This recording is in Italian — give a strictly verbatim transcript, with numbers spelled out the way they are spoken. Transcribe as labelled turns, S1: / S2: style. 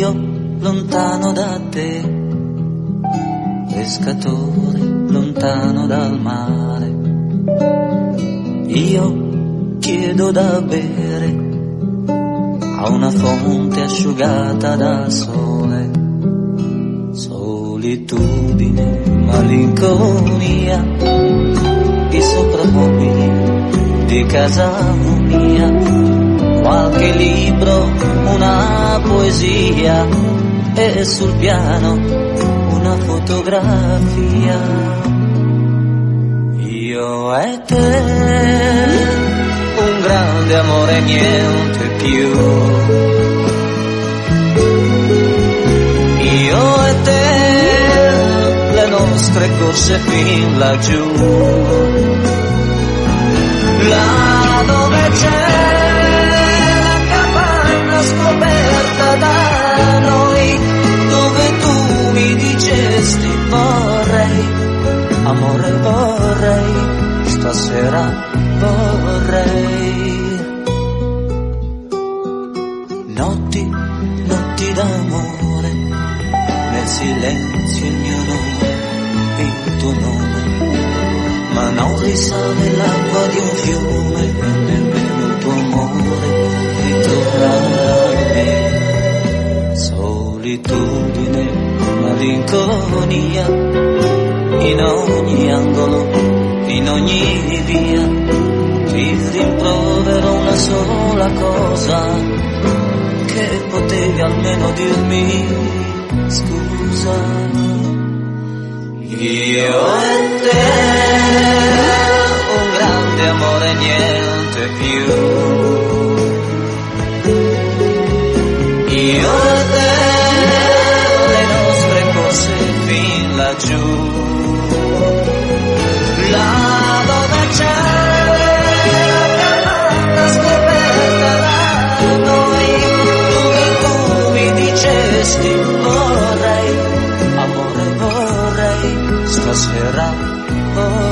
S1: io lontano da te, pescatore lontano dal mare, io chiedo da bere a una fonte asciugata dal sole, solitudine, malinconia, i soprammobili di casa mia, qualche libro, una poesia e sul piano una fotografia. Io e te, un grande amore, niente più. Io e te, le nostre corse fin laggiù, là dove c'è la capanna scoperta da noi, dove tu mi dicesti vorrei, amore vorrei, stasera vorrei. Notti, notti d'amore, nel silenzio il mio nome, il tuo nome, ma non risale l'acqua di un fiume e nemmeno il tuo amore ritorna a me. Solitudine, malinconia, in ogni angolo, in ogni via, ti rimprovero una sola cosa, che potevi almeno dirmi scusa. Io e te, un grande amore, niente più. Io e te, le nostre corse fin laggiù, là dove c'è la capanna scoperta da noi, dove tu mi dicesti vorrei, amore vorrei, stasera vorrei.